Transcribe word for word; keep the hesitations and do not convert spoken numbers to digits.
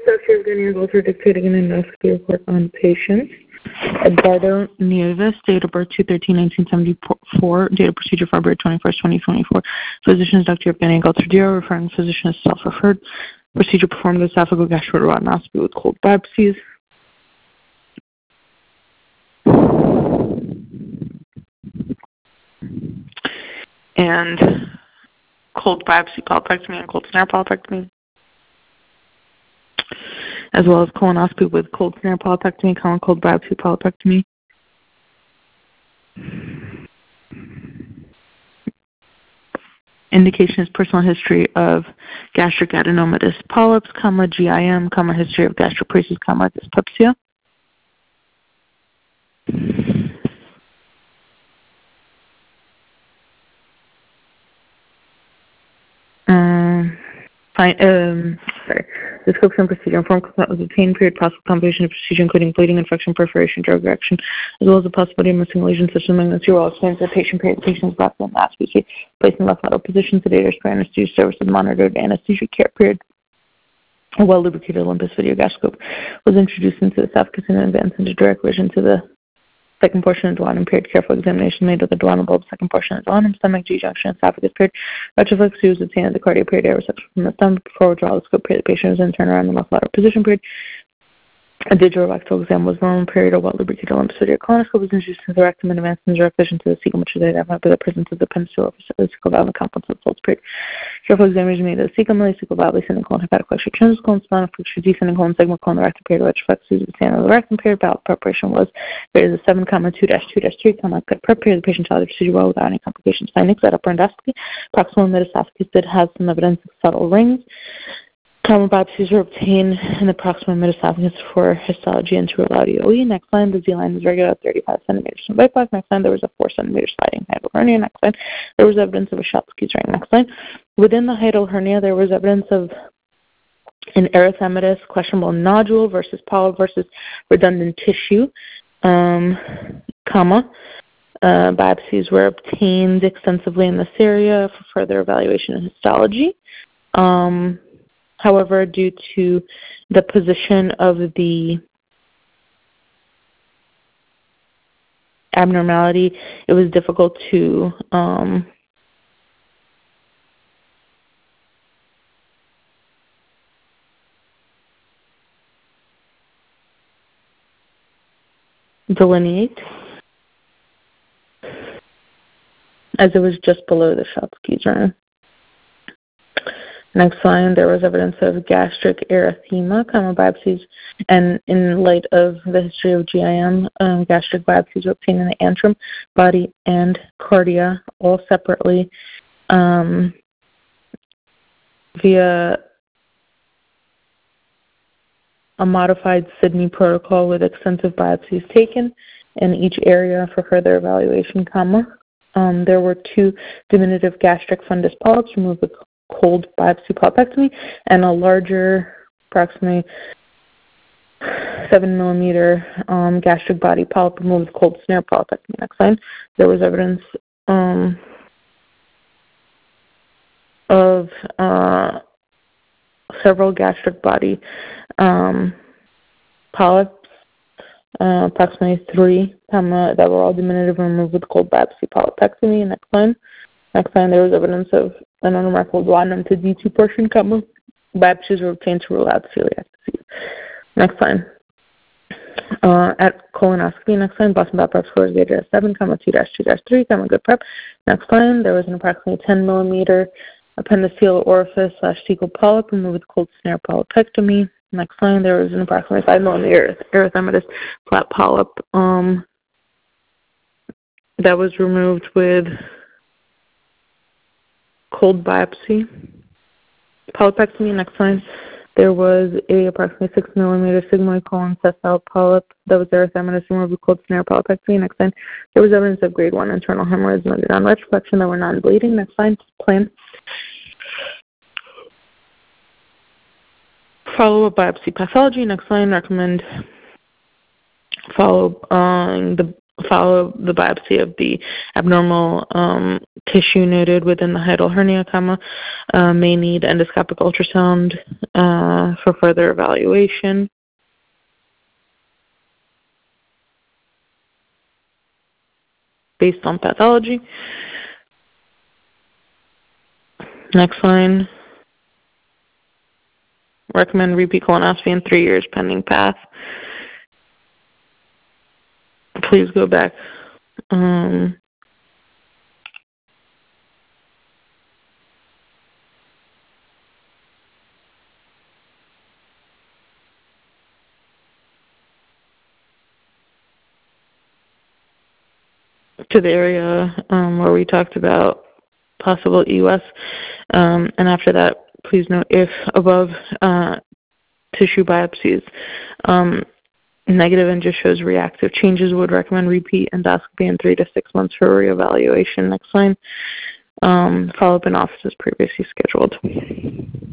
Doctor Evgeny Golfer dictating an endoscopy report on patient. Eduardo Nieves, date of birth two thirteen nineteen seventy-four, date of procedure February twenty-first, twenty twenty-four. Physician is Doctor Evgeny Golfer, referring physician is self-referred. Procedure performed with esophageal gastroduodenoscopy with cold biopsies. And cold biopsy polypectomy and cold snare polypectomy, as well as colonoscopy with cold snare polypectomy, common cold biopsy polypectomy. Indication is personal history of gastric adenomatous polyps, comma, G I M, comma, history of gastroparesis, comma, dyspepsia. Um, fine, um, sorry. Description, procedure, and form consent was obtained, period, possible complication of procedure, including bleeding, infection, perforation, drug reaction, as well as the possibility of missing lesions such as malignancy, or all explains the patient, period, patient's left and last week, placed in left lateral position, sedated, spray anesthesia services, monitored anesthesia care, period. A well-lubricated Olympus video gastroscope was introduced into the esophagus and advanced into direct vision to the second portion of duodenum, period. Careful examination made of the duodenal bulb, second portion of duodenum, stomach, G-junction, esophagus, period. Retroflex was obtained at the cardia, period. Air reception from the stomach before withdrawal of the scope, period. The patient was then turned around in the left lateral position, period. A digital rectal exam was normal, period. A well-lubricated Olympus video colonoscope was introduced into the rectum and advanced in direct vision to the cecum, which is identified by the presence of the penicillin cecal valve and complex of folds, period. Careful examination made of the cecum, cecal valve, ascending colon, hepatic flexure, transverse colon, spinal flexure, descending colon, segment colon, the rectum, period. Retroflex was obtained of the rectum, period. Bowel preparation was there is a seven, two dash two dash three, good prep, period. The patient tolerated the procedure well without any complications. Findings at upper endoscopy, proximal metaesophagus did have some evidence of subtle rings. Common biopsies were obtained in the proximal metaesophagus for histology and turulidioe. Next line, the Z-line was regular at thirty-five centimeters from bypass. Next line, there was a four centimeter sliding hiatal hernia. Next line, there was evidence of a Schatzki's ring. Next line, within the hiatal hernia, there was evidence of an erythematous questionable nodule versus polyp versus redundant tissue, um, comma. Uh, biopsies were obtained extensively in this area for further evaluation and histology. Um, However, due to the position of the abnormality, it was difficult to um, delineate, as it was just below the Schatzki's ring. Next line, there was evidence of gastric erythema, comma, biopsies, and in light of the history of G I M, um, gastric biopsies were obtained in the antrum, body, and cardia, all separately, um, via a modified Sydney protocol with extensive biopsies taken in each area for further evaluation, comma. Um, there were two diminutive gastric fundus polyps removed with cold biopsy polypectomy, and a larger, approximately seven millimeter um, gastric body polyp removed with cold snare polypectomy. Next line, there was evidence um, of uh, several gastric body um, polyps, uh, approximately three, comma, that were all diminutive and removed with cold biopsy polypectomy. Next line. Next time, there was evidence of an unremarkable duodenum to D two portion, comma. Biopsies were obtained to rule out celiac disease. Next line. Uh, at colonoscopy, next line, Boston Bell prep score is rated as seven, comma, two dash two dash three, comma, good prep. Next line, there was an approximately ten millimeter appendiceal orifice slash cecal polyp removed with cold snare polypectomy. Next line, there was an approximately five millimeter erythematous flat polyp um, that was removed with cold biopsy polypectomy. Next line, there was a approximately six millimeter sigmoid colon sessile polyp that was erythematous removed with cold snare polypectomy. Next line, there was evidence of grade one internal hemorrhoids noted on retroflexion that were non-bleeding. Next line, plan. Follow-up biopsy pathology. Next line, recommend follow um, the follow the biopsy of the abnormal um, tissue noted within the hiatal hernia, comma, uh, may need endoscopic ultrasound uh, for further evaluation. Based on pathology. Next line. Recommend repeat colonoscopy in three years pending path. Please go back. Um, to the area um, where we talked about possible E U S. Um, and after that, please note if above uh, tissue biopsies um, negative and just shows reactive changes, would recommend repeat endoscopy in three to six months for reevaluation. Next line. Um, follow up in office as previously scheduled.